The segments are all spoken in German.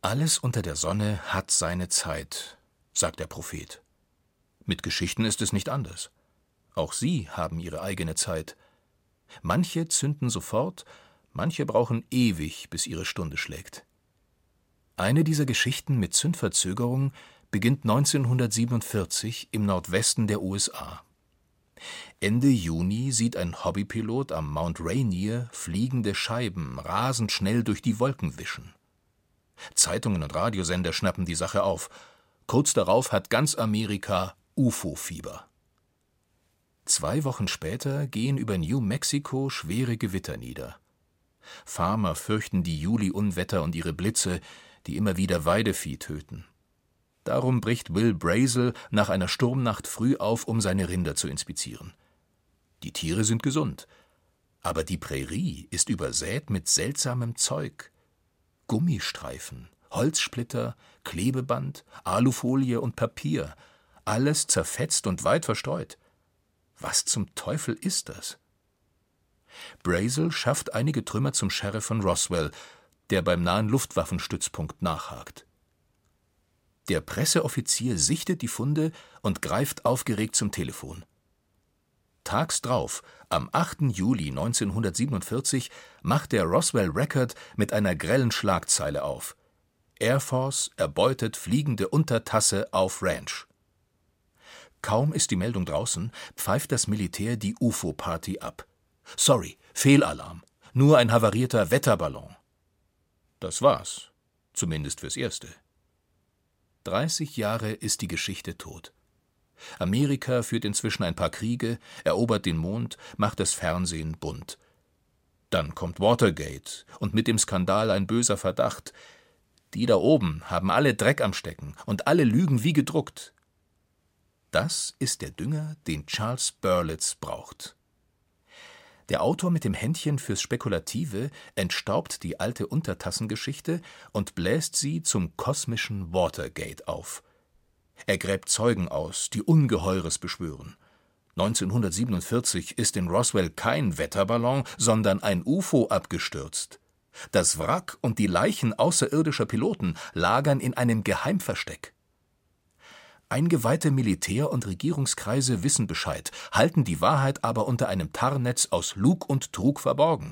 Alles unter der Sonne hat seine Zeit, sagt der Prophet. Mit Geschichten ist es nicht anders. Auch sie haben ihre eigene Zeit. Manche zünden sofort, manche brauchen ewig, bis ihre Stunde schlägt. Eine dieser Geschichten mit Zündverzögerung beginnt 1947 im Nordwesten der USA. Ende Juni sieht ein Hobbypilot am Mount Rainier fliegende Scheiben rasend schnell durch die Wolken wischen. Zeitungen und Radiosender schnappen die Sache auf. Kurz darauf hat ganz Amerika UFO-Fieber. 2 Wochen später gehen über New Mexico schwere Gewitter nieder. Farmer fürchten die Juli-Unwetter und ihre Blitze, die immer wieder Weidevieh töten. Darum bricht Will Brazel nach einer Sturmnacht früh auf, um seine Rinder zu inspizieren. Die Tiere sind gesund, aber die Prärie ist übersät mit seltsamem Zeug. Gummistreifen, Holzsplitter, Klebeband, Alufolie und Papier, alles zerfetzt und weit verstreut. Was zum Teufel ist das? Brazel schafft einige Trümmer zum Sheriff von Roswell, der beim nahen Luftwaffenstützpunkt nachhakt. Der Presseoffizier sichtet die Funde und greift aufgeregt zum Telefon. Tags drauf, am 8. Juli 1947, macht der Roswell Record mit einer grellen Schlagzeile auf: Air Force erbeutet fliegende Untertasse auf Ranch. Kaum ist die Meldung draußen, pfeift das Militär die UFO-Party ab. Sorry, Fehlalarm, nur ein havarierter Wetterballon. Das war's, zumindest fürs Erste. 30 Jahre ist die Geschichte tot. Amerika führt inzwischen ein paar Kriege, erobert den Mond, macht das Fernsehen bunt. Dann kommt Watergate und mit dem Skandal ein böser Verdacht. Die da oben haben alle Dreck am Stecken und alle lügen wie gedruckt. Das ist der Dünger, den Charles Berlitz braucht. Der Autor mit dem Händchen fürs Spekulative entstaubt die alte Untertassengeschichte und bläst sie zum kosmischen Watergate auf. Er gräbt Zeugen aus, die Ungeheures beschwören. 1947 ist in Roswell kein Wetterballon, sondern ein UFO abgestürzt. Das Wrack und die Leichen außerirdischer Piloten lagern in einem Geheimversteck. Eingeweihte Militär- und Regierungskreise wissen Bescheid, halten die Wahrheit aber unter einem Tarnnetz aus Lug und Trug verborgen.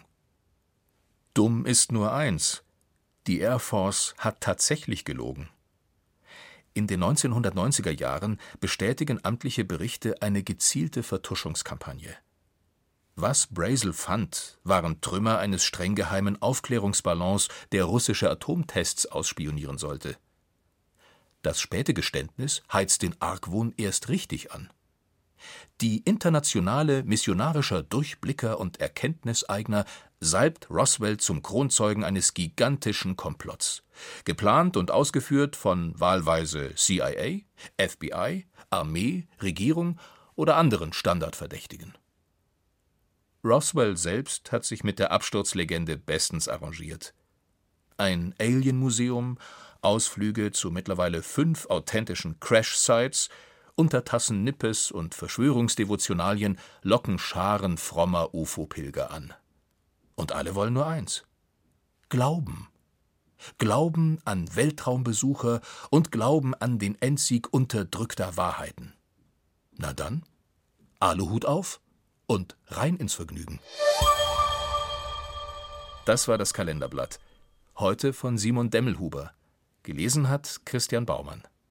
Dumm ist nur eins: Die Air Force hat tatsächlich gelogen. In den 1990er Jahren bestätigen amtliche Berichte eine gezielte Vertuschungskampagne. Was Brazel fand, waren Trümmer eines streng geheimen Aufklärungsballons, der russische Atomtests ausspionieren sollte. Das späte Geständnis heizt den Argwohn erst richtig an. Die internationale missionarischer Durchblicker und Erkenntniseigner salbt Roswell zum Kronzeugen eines gigantischen Komplotts, geplant und ausgeführt von wahlweise CIA, FBI, Armee, Regierung oder anderen Standardverdächtigen. Roswell selbst hat sich mit der Absturzlegende bestens arrangiert. Ein Alien-Museum, Ausflüge zu mittlerweile 5 authentischen Crash-Sites, Untertassen-Nippes und Verschwörungsdevotionalien locken Scharen frommer UFO-Pilger an. Und alle wollen nur eins: Glauben. Glauben an Weltraumbesucher und Glauben an den Endsieg unterdrückter Wahrheiten. Na dann, Aluhut auf und rein ins Vergnügen. Das war das Kalenderblatt. Heute von Simon Demmelhuber. Gelesen hat Christian Baumann.